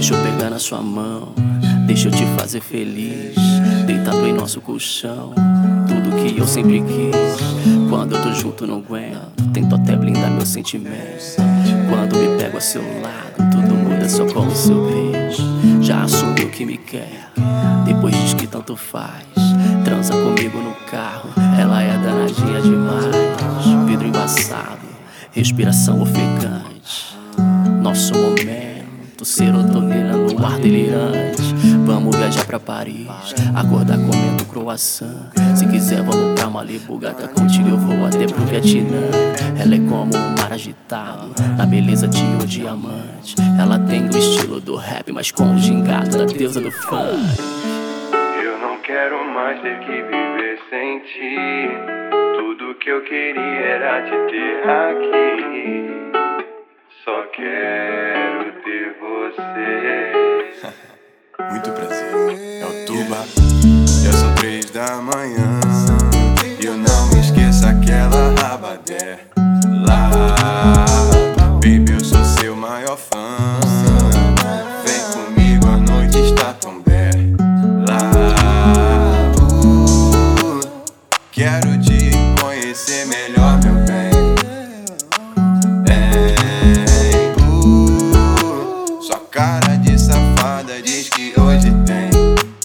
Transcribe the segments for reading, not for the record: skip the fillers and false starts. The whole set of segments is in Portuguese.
Deixa eu pegar na sua mão, deixa eu te fazer feliz. Deitado em nosso colchão, tudo que eu sempre quis. Quando eu tô junto não aguento, tento até blindar meus sentimentos. Quando me pego a seu lado, tudo muda só com o seu beijo. Já assumiu que me quer, depois diz que tanto faz. Transa comigo no carro, ela é danadinha demais. Vidro embaçado, respiração ofegante. Nosso momento, serotonina no ar delirante. Vamos viajar pra Paris, acordar comendo croissant. Se quiser vamos pra Malibu, gata, contigo eu vou até pro Vietnã. Ela é como um mar agitado, na beleza de um diamante. Ela tem o estilo do rap, mas com o gingado da deusa do funk. Eu não quero mais ter que viver sem ti. Tudo que eu queria era te ter aqui. Só quero ter você. Muito prazer, é o Tuba. Já são 3 da manhã e eu não me esqueço aquela rabadé lá. Baby, eu sou seu maior fã. Vem comigo, a noite está tão bela. Quero te conhecer melhor, meu bem. Sua cara de safada diz que hoje tem.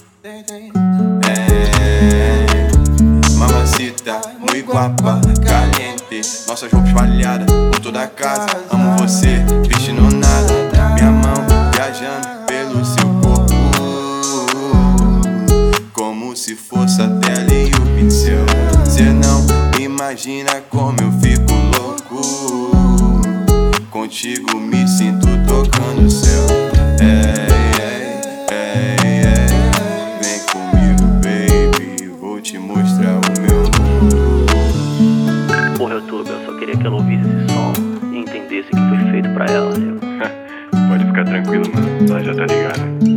Mamacita, muito guapa, caliente. Nossas roupas espalhadas por toda a casa. Amo você, vestindo nada. Minha mão viajando pelo seu corpo, como se fosse a tela e o pincel. Cê não imagina como eu fico louco. Contigo me sinto tocando o céu. Vem comigo, baby, vou te mostrar o meu mundo. Porra, YouTube, eu só queria que ela ouvisse esse som e entendesse que foi feito pra ela, nego. Pode ficar tranquilo, mano, ela já tá ligada.